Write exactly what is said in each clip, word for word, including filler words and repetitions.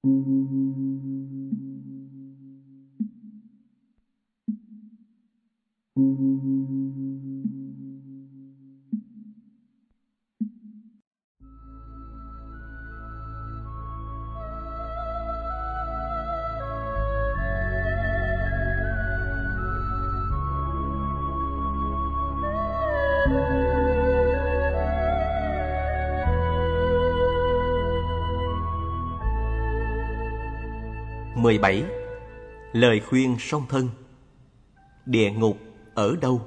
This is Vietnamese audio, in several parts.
mười bảy. Lời khuyên song thân. Địa ngục ở đâu?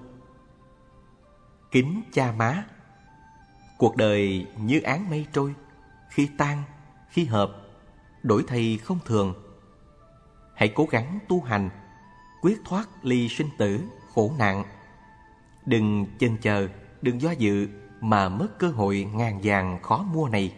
Kính cha má, cuộc đời như áng mây trôi, khi tan, khi hợp, đổi thay không thường. Hãy cố gắng tu hành, quyết thoát ly sinh tử, khổ nạn. Đừng chần chờ, đừng do dự mà mất cơ hội ngàn vàng khó mua này.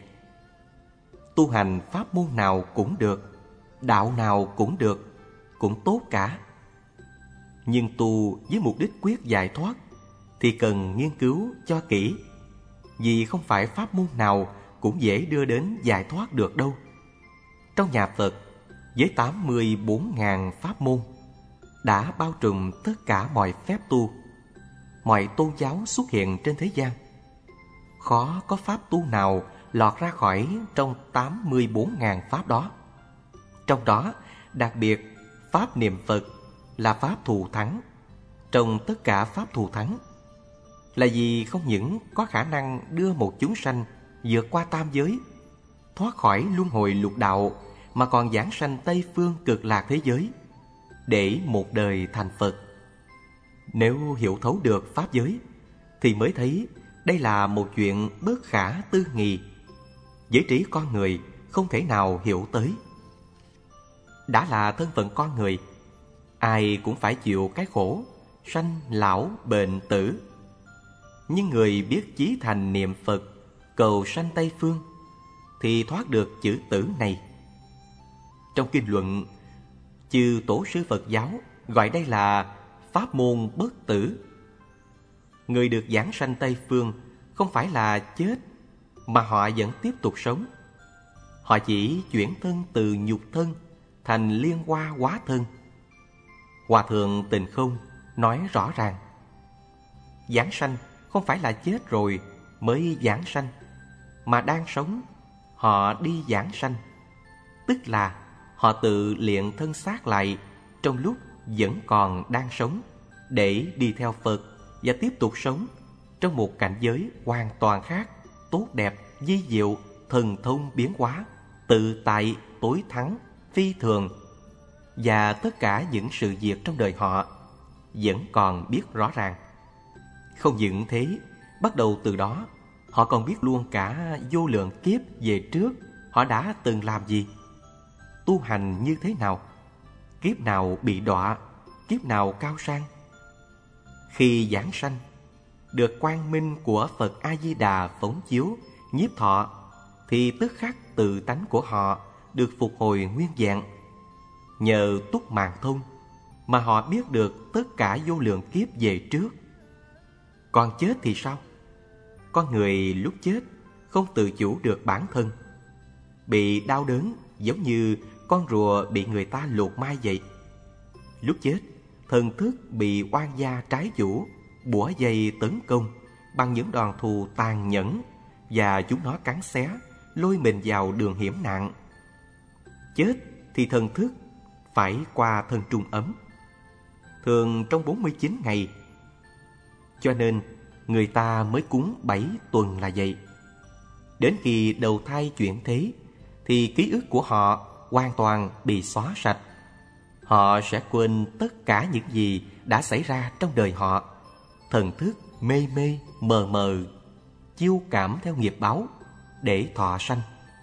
Tu hành pháp môn nào cũng được, đạo nào cũng được, cũng tốt cả. Nhưng tu với mục đích quyết giải thoát thì cần nghiên cứu cho kỹ, vì không phải pháp môn nào cũng dễ đưa đến giải thoát được đâu. Trong nhà Phật, với tám mươi bốn nghìn pháp môn, đã bao trùm tất cả mọi phép tu, mọi tôn giáo xuất hiện trên thế gian. Khó có pháp tu nào lọt ra khỏi trong tám mươi bốn nghìn pháp đó. Trong đó, đặc biệt, pháp niệm Phật là pháp thù thắng trong tất cả pháp thù thắng. Là vì không những có khả năng đưa một chúng sanh vượt qua tam giới, thoát khỏi luân hồi lục đạo, mà còn giảng sanh Tây phương cực lạc thế giới, để một đời thành Phật. Nếu hiểu thấu được pháp giới, thì mới thấy đây là một chuyện bất khả tư nghị, giới trí con người không thể nào hiểu tới. Đã là thân phận con người, ai cũng phải chịu cái khổ sanh lão bệnh tử. Nhưng người biết chí thành niệm Phật, cầu sanh Tây phương, thì thoát được chữ tử này. Trong kinh luận, chư tổ sư Phật giáo gọi đây là pháp môn bất tử. Người được giảng sanh Tây phương không phải là chết, mà họ vẫn tiếp tục sống. Họ chỉ chuyển thân từ nhục thân thành liên hoa hóa thân. Hòa thượng Tình Không nói rõ ràng, giảng sanh không phải là chết rồi mới giảng sanh, mà đang sống họ đi giảng sanh. Tức là họ tự luyện thân xác lại trong lúc vẫn còn đang sống, để đi theo Phật và tiếp tục sống trong một cảnh giới hoàn toàn khác, tốt đẹp, vi diệu, thần thông biến hóa, tự tại, tối thắng, phi thường. Và tất cả những sự việc trong đời họ vẫn còn biết rõ ràng. Không những thế, bắt đầu từ đó, họ còn biết luôn cả vô lượng kiếp về trước họ đã từng làm gì, tu hành như thế nào, kiếp nào bị đọa, kiếp nào cao sang. Khi giảng sanh, được quang minh của Phật A-di-đà phóng chiếu, nhiếp thọ, thì tức khắc tự tánh của họ được phục hồi nguyên vẹn. Nhờ túc màng thông mà họ biết được tất cả vô lượng kiếp về trước. Còn chết thì sao? Con người lúc chết không tự chủ được bản thân, bị đau đớn giống như con rùa bị người ta lột mai vậy. Lúc chết, thần thức bị oan gia trái chủ bủa vây tấn công bằng những đòn thù tàn nhẫn, và chúng nó cắn xé, lôi mình vào đường hiểm nạn. Chết thì thần thức phải qua thân trung ấm, thường trong bốn mươi chín ngày. Cho nên người ta mới cúng bảy tuần là vậy. Đến khi đầu thai chuyển thế, thì ký ức của họ hoàn toàn bị xóa sạch. Họ sẽ quên tất cả những gì đã xảy ra trong đời họ. Thần thức mê mê, mờ mờ, chiêu cảm theo nghiệp báo để thọ sanh.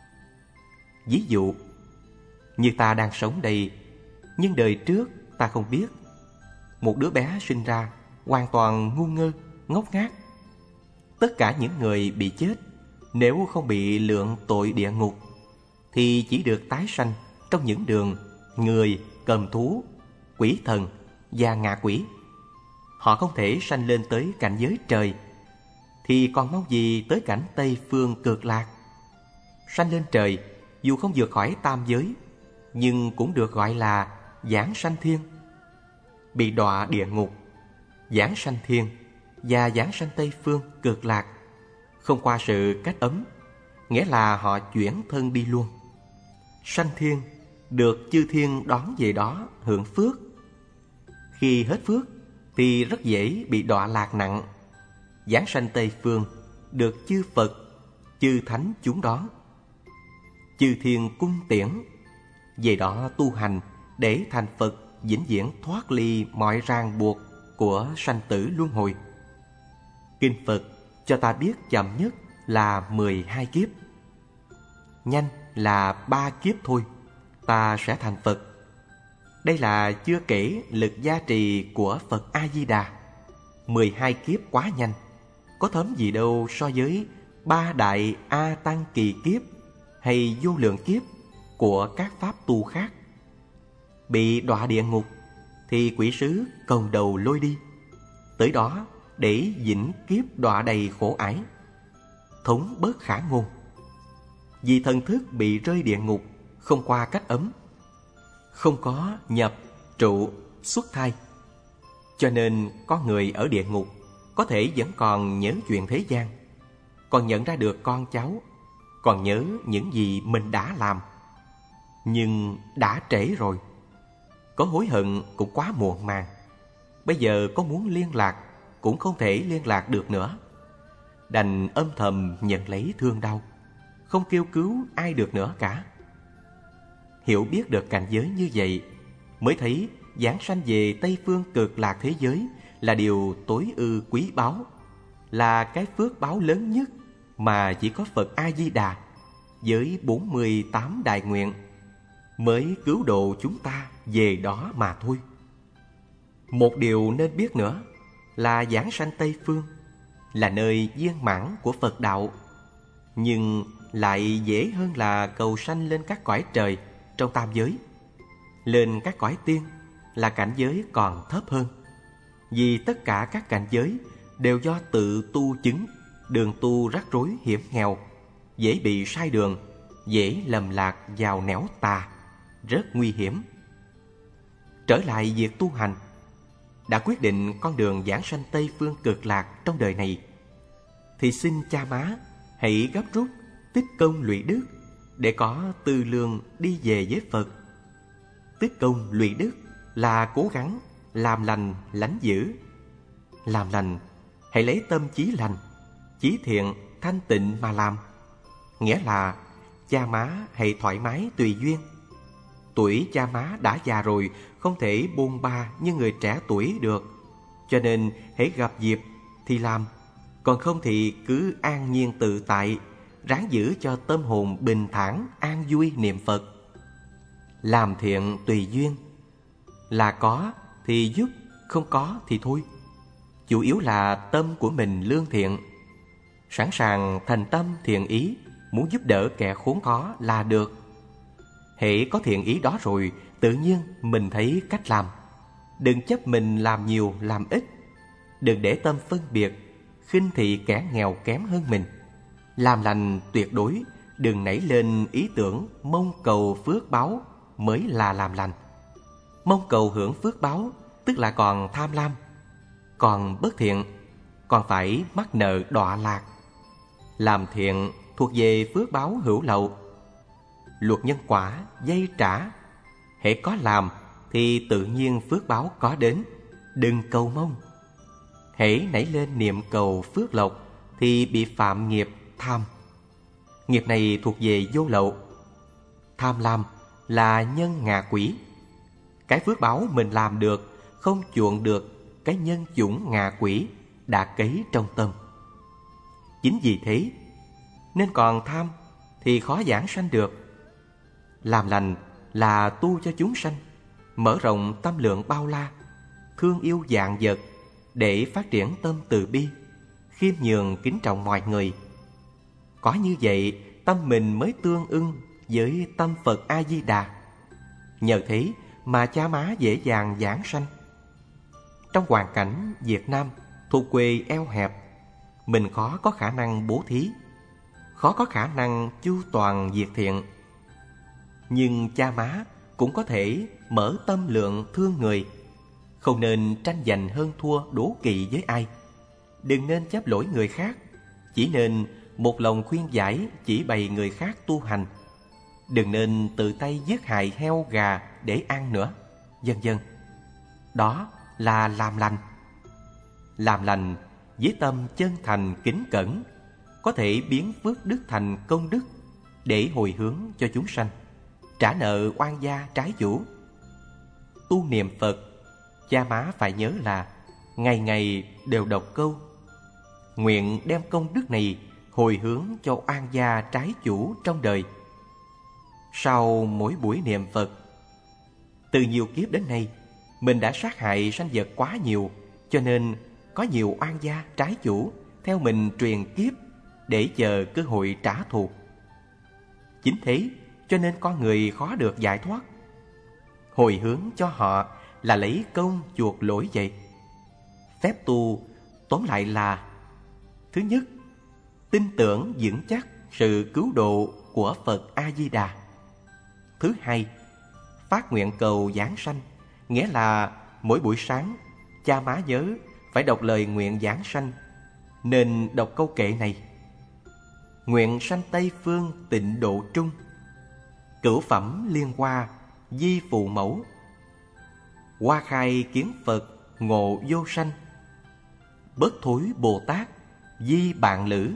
Ví dụ, như ta đang sống đây, nhưng đời trước ta không biết. Một đứa bé sinh ra hoàn toàn ngu ngơ, ngốc nghác. Tất cả những người bị chết, nếu không bị lượng tội địa ngục, thì chỉ được tái sanh trong những đường người, cầm thú, quỷ thần và ngạ quỷ. Họ không thể sanh lên tới cảnh giới trời, thì còn mong gì tới cảnh Tây phương cực lạc. Sanh lên trời, dù không vượt khỏi tam giới, nhưng cũng được gọi là giảng sanh thiên. Bị đọa địa ngục, giảng sanh thiên và giảng sanh Tây Phương Cực Lạc không qua sự cách ấm, nghĩa là họ chuyển thân đi luôn. Sanh thiên được chư thiên đón về đó hưởng phước. Khi hết phước thì rất dễ bị đọa lạc nặng. Giảng sanh Tây Phương được chư Phật, chư Thánh chúng đón. Chư thiên cung tiễn, về đó tu hành để thành Phật vĩnh viễn thoát ly mọi ràng buộc của sanh tử luân hồi. Kinh Phật cho ta biết chậm nhất là mười hai kiếp. Nhanh là ba kiếp thôi, ta sẽ thành Phật. Đây là chưa kể lực gia trì của Phật A-di-đà. Mười hai kiếp quá nhanh, có thấm gì đâu so với ba đại A Tăng kỳ kiếp hay vô lượng kiếp của các pháp tu khác. Bị đọa địa ngục thì quỷ sứ cầu đầu lôi đi, tới đó để vĩnh kiếp đọa đầy khổ ải, thống bớt khả ngôn. Vì thần thức bị rơi địa ngục không qua cách ấm, không có nhập, trụ, xuất thai, cho nên có người ở địa ngục có thể vẫn còn nhớ chuyện thế gian, còn nhận ra được con cháu, còn nhớ những gì mình đã làm. Nhưng đã trễ rồi, có hối hận cũng quá muộn màng. Bây giờ có muốn liên lạc cũng không thể liên lạc được nữa, đành âm thầm nhận lấy thương đau, không kêu cứu ai được nữa cả. Hiểu biết được cảnh giới như vậy, mới thấy giảng sanh về Tây Phương Cực Lạc thế giới là điều tối ư quý báu, là cái phước báo lớn nhất mà chỉ có Phật A-di-đà với bốn mươi tám đại nguyện mới cứu độ chúng ta về đó mà thôi. Một điều nên biết nữa là giảng sanh Tây Phương là nơi viên mãn của Phật đạo, nhưng lại dễ hơn là cầu sanh lên các cõi trời trong tam giới. Lên các cõi tiên là cảnh giới còn thấp hơn, vì tất cả các cảnh giới đều do tự tu chứng, đường tu rắc rối hiểm nghèo, dễ bị sai đường, dễ lầm lạc vào nẻo tà, rất nguy hiểm. Trở lại việc tu hành, đã quyết định con đường giảng sanh Tây Phương Cực Lạc trong đời này, thì xin cha má hãy gấp rút tích công lụy đức để có tư lương đi về với Phật. Tích công lụy đức là cố gắng làm lành lánh dữ. Làm lành, hãy lấy tâm chí lành, chí thiện, thanh tịnh mà làm. Nghĩa là cha má hãy thoải mái tùy duyên. Tuổi cha má đã già rồi, không thể bôn ba như người trẻ tuổi được, cho nên hãy gặp dịp thì làm, còn không thì cứ an nhiên tự tại, ráng giữ cho tâm hồn bình thản, an vui niệm Phật. Làm thiện tùy duyên, là có thì giúp, không có thì thôi. Chủ yếu là tâm của mình lương thiện, sẵn sàng thành tâm thiện ý, muốn giúp đỡ kẻ khốn khó là được. Hễ có thiện ý đó rồi, tự nhiên mình thấy cách làm. Đừng chấp mình làm nhiều làm ít, đừng để tâm phân biệt, khinh thị kẻ nghèo kém hơn mình. Làm lành tuyệt đối đừng nảy lên ý tưởng mong cầu phước báo mới là làm lành. Mong cầu hưởng phước báo tức là còn tham lam, còn bất thiện, còn phải mắc nợ đọa lạc. Làm thiện thuộc về phước báo hữu lậu. Luật nhân quả dây trả, hễ có làm thì tự nhiên phước báo có đến, đừng cầu mong. Hễ nảy lên niệm cầu phước lộc thì bị phạm nghiệp tham. Nghiệp này thuộc về vô lậu. Tham lam là nhân ngạ quỷ. Cái phước báo mình làm được không chuộng được cái nhân chủng ngạ quỷ đã cấy trong tâm. Chính vì thế nên còn tham thì khó giảng sanh được. Làm lành là tu cho chúng sanh, mở rộng tâm lượng bao la, thương yêu vạn vật để phát triển tâm từ bi, khiêm nhường kính trọng mọi người. Có như vậy, tâm mình mới tương ưng với tâm Phật A-di-đà. Nhờ thế mà cha má dễ dàng giảng sanh. Trong hoàn cảnh Việt Nam thuộc quê eo hẹp, mình khó có khả năng bố thí, khó có khả năng chu toàn việc thiện. Nhưng cha má cũng có thể mở tâm lượng thương người. Không nên tranh giành hơn thua đố kỵ với ai. Đừng nên chấp lỗi người khác, chỉ nên một lòng khuyên giải chỉ bày người khác tu hành. Đừng nên tự tay giết hại heo gà để ăn nữa, vân vân. Đó là làm lành. Làm lành với tâm chân thành kính cẩn có thể biến phước đức thành công đức để hồi hướng cho chúng sanh, trả nợ oan gia trái chủ. Tu niệm Phật, cha má phải nhớ là ngày ngày đều đọc câu: nguyện đem công đức này hồi hướng cho oan gia trái chủ trong đời. Sau mỗi buổi niệm Phật, từ nhiều kiếp đến nay mình đã sát hại sanh vật quá nhiều, cho nên có nhiều oan gia trái chủ theo mình truyền kiếp để chờ cơ hội trả thù. Chính thế cho nên con người khó được giải thoát. Hồi hướng cho họ là lấy công chuộc lỗi vậy. Phép tu tóm lại là: thứ nhất, tin tưởng vững chắc sự cứu độ của Phật A-di-đà. Thứ hai, phát nguyện cầu giảng sanh, nghĩa là mỗi buổi sáng cha má nhớ phải đọc lời nguyện giảng sanh, nên đọc câu kệ này: nguyện sanh Tây phương tịnh độ trung, cửu phẩm liên hoa di phụ mẫu, hoa khai kiến Phật ngộ vô sanh, bất thối Bồ Tát di bạn lữ.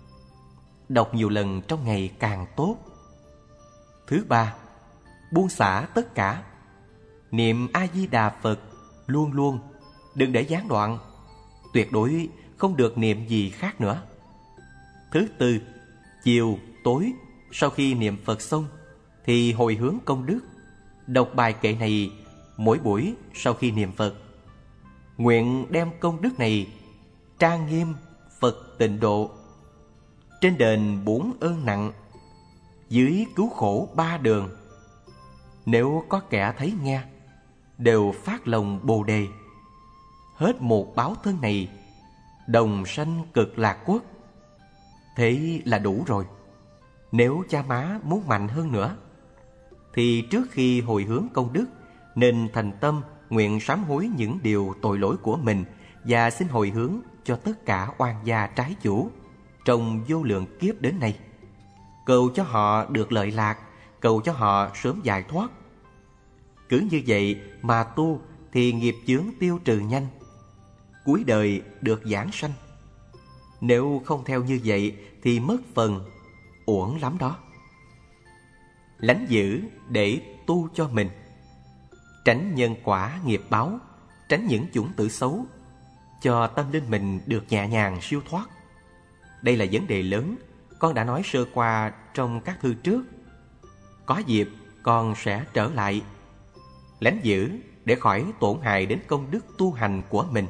Đọc nhiều lần trong ngày càng tốt. Thứ ba, buông xả tất cả, niệm A-di-đà Phật luôn luôn, đừng để gián đoạn, tuyệt đối không được niệm gì khác nữa. Thứ tư, chiều, tối sau khi niệm Phật xong thì hồi hướng công đức, đọc bài kệ này mỗi buổi sau khi niệm Phật. Nguyện đem công đức này trang nghiêm Phật tịnh độ, trên đền bốn ơn nặng, dưới cứu khổ ba đường. Nếu có kẻ thấy nghe, đều phát lòng Bồ đề, hết một báo thân này, đồng sanh cực lạc quốc. Thế là đủ rồi. Nếu cha má muốn mạnh hơn nữa, thì trước khi hồi hướng công đức, nên thành tâm nguyện sám hối những điều tội lỗi của mình và xin hồi hướng cho tất cả oan gia trái chủ trong vô lượng kiếp đến nay, cầu cho họ được lợi lạc, cầu cho họ sớm giải thoát. Cứ như vậy mà tu thì nghiệp chướng tiêu trừ nhanh, cuối đời được giảng sanh. Nếu không theo như vậy thì mất phần, uổng lắm đó. Lánh dữ để tu cho mình, tránh nhân quả nghiệp báo, tránh những chủng tử xấu, cho tâm linh mình được nhẹ nhàng siêu thoát. Đây là vấn đề lớn, con đã nói sơ qua trong các thư trước. Có dịp con sẽ trở lại. Lánh dữ để khỏi tổn hại đến công đức tu hành của mình.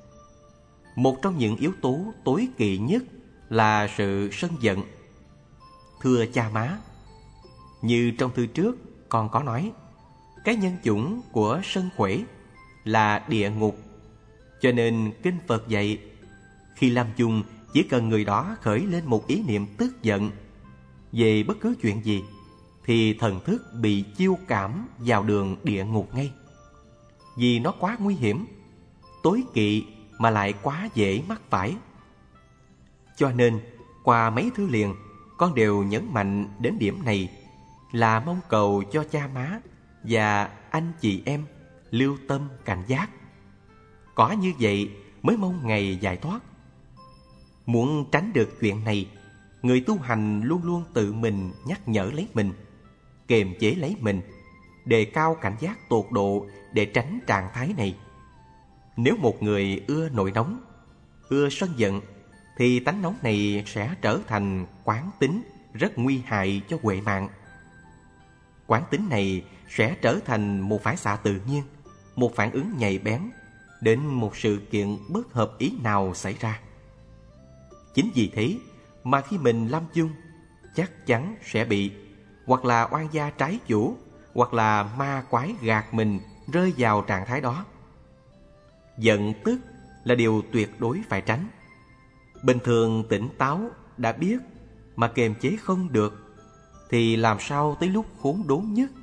Một trong những yếu tố tối kỵ nhất là sự sân giận. Thưa cha má, như trong thư trước con có nói, cái nhân chủng của sân khỏe là địa ngục. Cho nên kinh Phật dạy, khi làm chung chỉ cần người đó khởi lên một ý niệm tức giận về bất cứ chuyện gì, thì thần thức bị chiêu cảm vào đường địa ngục ngay. Vì nó quá nguy hiểm, tối kỵ mà lại quá dễ mắc phải. Cho nên qua mấy thứ liền, con đều nhấn mạnh đến điểm này, là mong cầu cho cha má và anh chị em lưu tâm cảnh giác. Có như vậy mới mong ngày giải thoát. Muốn tránh được chuyện này, người tu hành luôn luôn tự mình nhắc nhở lấy mình, kiềm chế lấy mình, đề cao cảnh giác tột độ để tránh trạng thái này. Nếu một người ưa nổi nóng, ưa sân giận, thì tánh nóng này sẽ trở thành quán tính rất nguy hại cho huệ mạng. Quán tính này sẽ trở thành một phản xạ tự nhiên, một phản ứng nhạy bén đến một sự kiện bất hợp ý nào xảy ra. Chính vì thế mà khi mình lâm chung, chắc chắn sẽ bị hoặc là oan gia trái chủ, hoặc là ma quái gạt mình rơi vào trạng thái đó. Giận tức là điều tuyệt đối phải tránh. Bình thường tỉnh táo đã biết mà kiềm chế không được, thì làm sao tới lúc khốn đốn nhất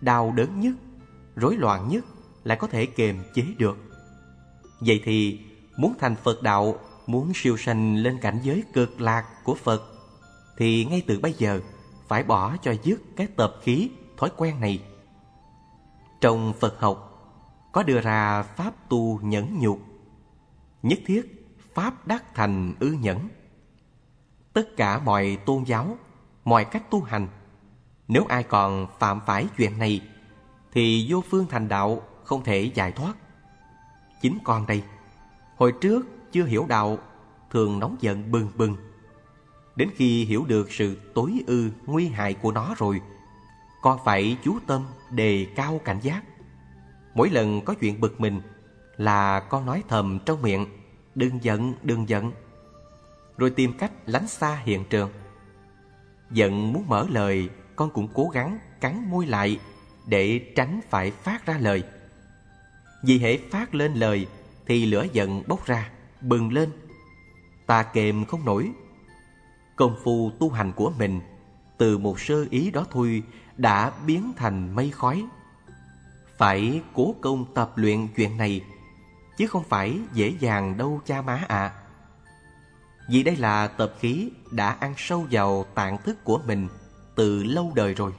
đau đớn nhất, rối loạn nhất lại có thể kiềm chế được. Vậy thì muốn thành Phật đạo, muốn siêu sanh lên cảnh giới cực lạc của Phật, thì ngay từ bây giờ phải bỏ cho dứt cái tập khí, thói quen này. Trong Phật học có đưa ra pháp tu nhẫn nhục, nhất thiết pháp đắc thành ư nhẫn. Tất cả mọi tôn giáo, mọi cách tu hành, nếu ai còn phạm phải chuyện này thì vô phương thành đạo, không thể giải thoát. Chính con đây, hồi trước chưa hiểu đạo, thường nóng giận bừng bừng. Đến khi hiểu được sự tối ư nguy hại của nó rồi, con phải chú tâm đề cao cảnh giác. Mỗi lần có chuyện bực mình là con nói thầm trong miệng: đừng giận, đừng giận, rồi tìm cách lánh xa hiện trường. Giận muốn mở lời, con cũng cố gắng cắn môi lại để tránh phải phát ra lời. Vì hễ phát lên lời thì lửa giận bốc ra, bừng lên, ta kềm không nổi. Công phu tu hành của mình từ một sơ ý đó thôi đã biến thành mây khói. Phải cố công tập luyện chuyện này, chứ không phải dễ dàng đâu cha má ạ. À. Vì đây là tập khí đã ăn sâu vào tạng thức của mình từ lâu đời rồi.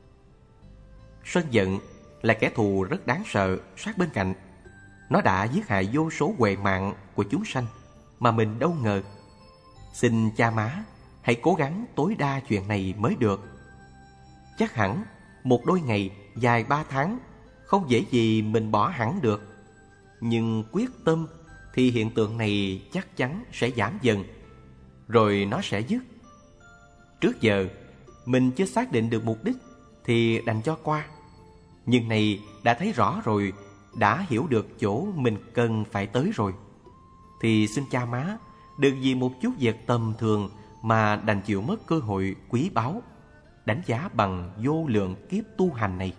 Sân giận là kẻ thù rất đáng sợ sát bên cạnh. Nó đã giết hại vô số huệ mạng của chúng sanh mà mình đâu ngờ. Xin cha má hãy cố gắng tối đa chuyện này mới được. Chắc hẳn một đôi ngày, dài ba tháng không dễ gì mình bỏ hẳn được. Nhưng quyết tâm thì hiện tượng này chắc chắn sẽ giảm dần, rồi nó sẽ dứt. Trước giờ mình chưa xác định được mục đích thì đành cho qua. Nhưng này đã thấy rõ rồi, đã hiểu được chỗ mình cần phải tới rồi, thì xin cha má đừng vì một chút việc tầm thường mà đành chịu mất cơ hội quý báu, đánh giá bằng vô lượng kiếp tu hành này.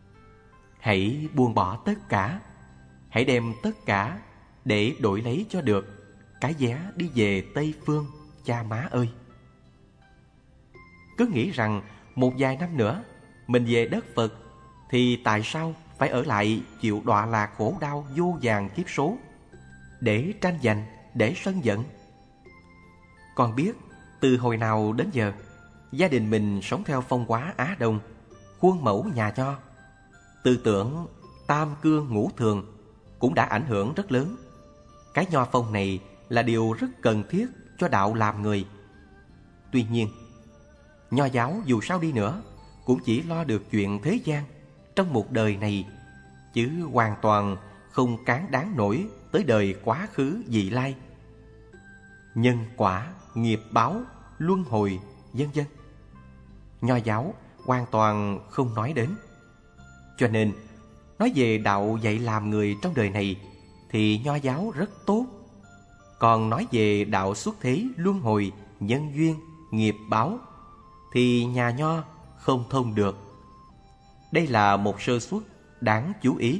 Hãy buông bỏ tất cả, hãy đem tất cả để đổi lấy cho được cái vé đi về Tây Phương, cha má ơi. Cứ nghĩ rằng một vài năm nữa mình về đất Phật, thì tại sao phải ở lại chịu đọa lạc khổ đau vô vàn kiếp số, để tranh giành, để sân giận? Con biết từ hồi nào đến giờ, gia đình mình sống theo phong hóa Á Đông, khuôn mẫu nhà Nho. Tư tưởng tam cương ngũ thường cũng đã ảnh hưởng rất lớn. Cái nho phong này là điều rất cần thiết cho đạo làm người. Tuy nhiên, Nho giáo dù sao đi nữa cũng chỉ lo được chuyện thế gian trong một đời này, chứ hoàn toàn không cán đáng nổi tới đời quá khứ vị lai. Nhân quả, nghiệp báo, luân hồi, vân vân, Nho giáo hoàn toàn không nói đến. Cho nên nói về đạo dạy làm người trong đời này thì Nho giáo rất tốt. Còn nói về đạo xuất thế, luân hồi, nhân duyên, nghiệp báo thì nhà Nho không thông được. Đây là một sơ suất đáng chú ý.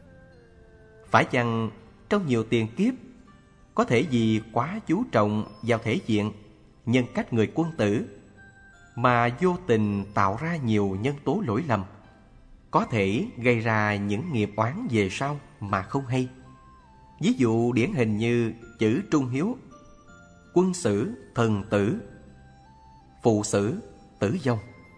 Phải chăng trong nhiều tiền kiếp có thể vì quá chú trọng vào thể diện, nhân cách người quân tử mà vô tình tạo ra nhiều nhân tố lỗi lầm, có thể gây ra những nghiệp oán về sau mà không hay. Ví dụ điển hình như chữ trung hiếu, quân sử thần tử, phụ sử tử vong.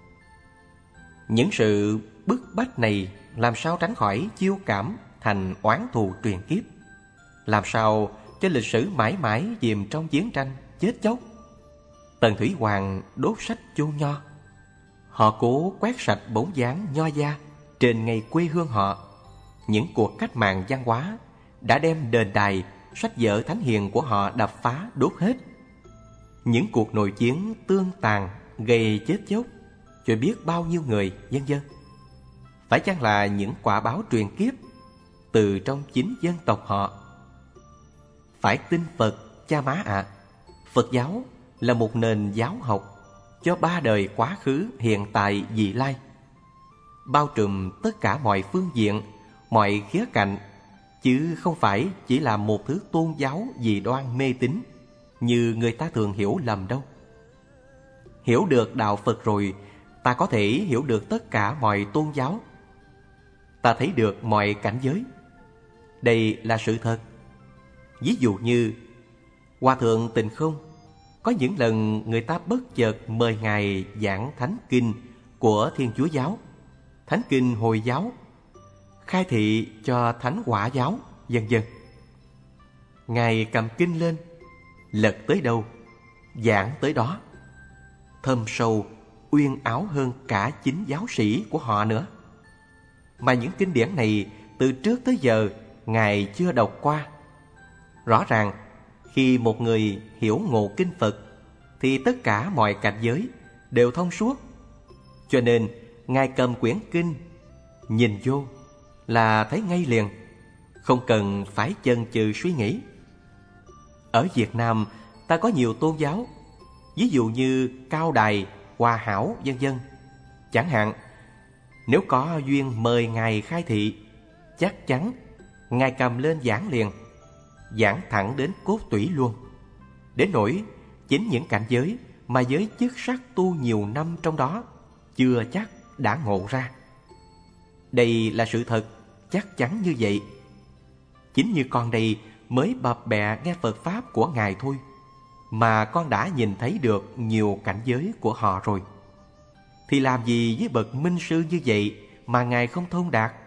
Những sự bức bách này làm sao tránh khỏi chiêu cảm thành oán thù truyền kiếp? Làm sao cho lịch sử mãi mãi chìm trong chiến tranh chết chóc? Tần Thủy Hoàng đốt sách chôn nho. Họ cố quét sạch bóng dáng nho gia trên ngày quê hương họ. Những cuộc cách mạng văn hóa đã đem đền đài, sách vở thánh hiền của họ đập phá đốt hết. Những cuộc nội chiến tương tàn gây chết chóc cho biết bao nhiêu người, vân vân. Phải chăng là những quả báo truyền kiếp từ trong chính dân tộc họ? Phải tin Phật, cha má ạ. À. Phật giáo là một nền giáo học cho ba đời quá khứ, hiện tại, vị lai, bao trùm tất cả mọi phương diện, mọi khía cạnh, chứ không phải chỉ là một thứ tôn giáo dị đoan mê tín như người ta thường hiểu lầm đâu. Hiểu được đạo Phật rồi, ta có thể hiểu được tất cả mọi tôn giáo, ta thấy được mọi cảnh giới. Đây là sự thật. Ví dụ như Hòa thượng Tịnh Không, có những lần người ta bất chợt mời Ngài giảng Thánh Kinh của Thiên Chúa Giáo, Thánh Kinh Hồi Giáo, khai thị cho Thánh Quả Giáo, vân vân. Ngài cầm kinh lên, lật tới đâu, giảng tới đó, thâm sâu, uyên áo hơn cả chính giáo sĩ của họ nữa. Mà những kinh điển này từ trước tới giờ Ngài chưa đọc qua. Rõ ràng, khi một người hiểu ngộ kinh Phật thì tất cả mọi cảnh giới đều thông suốt. Cho nên Ngài cầm quyển kinh, nhìn vô là thấy ngay liền, không cần phải chần chừ suy nghĩ. Ở Việt Nam ta có nhiều tôn giáo, ví dụ như Cao Đài, Hòa Hảo, vân vân. Chẳng hạn, nếu có duyên mời Ngài khai thị, chắc chắn Ngài cầm lên giảng liền, giảng thẳng đến cốt tủy luôn. Đến nỗi chính những cảnh giới mà giới chức sắc tu nhiều năm trong đó chưa chắc đã ngộ ra. Đây là sự thật, chắc chắn như vậy. Chính như con đây mới bập bẹ nghe Phật Pháp của Ngài thôi, mà con đã nhìn thấy được nhiều cảnh giới của họ rồi. Thì làm gì với bậc minh sư như vậy mà Ngài không thông đạt?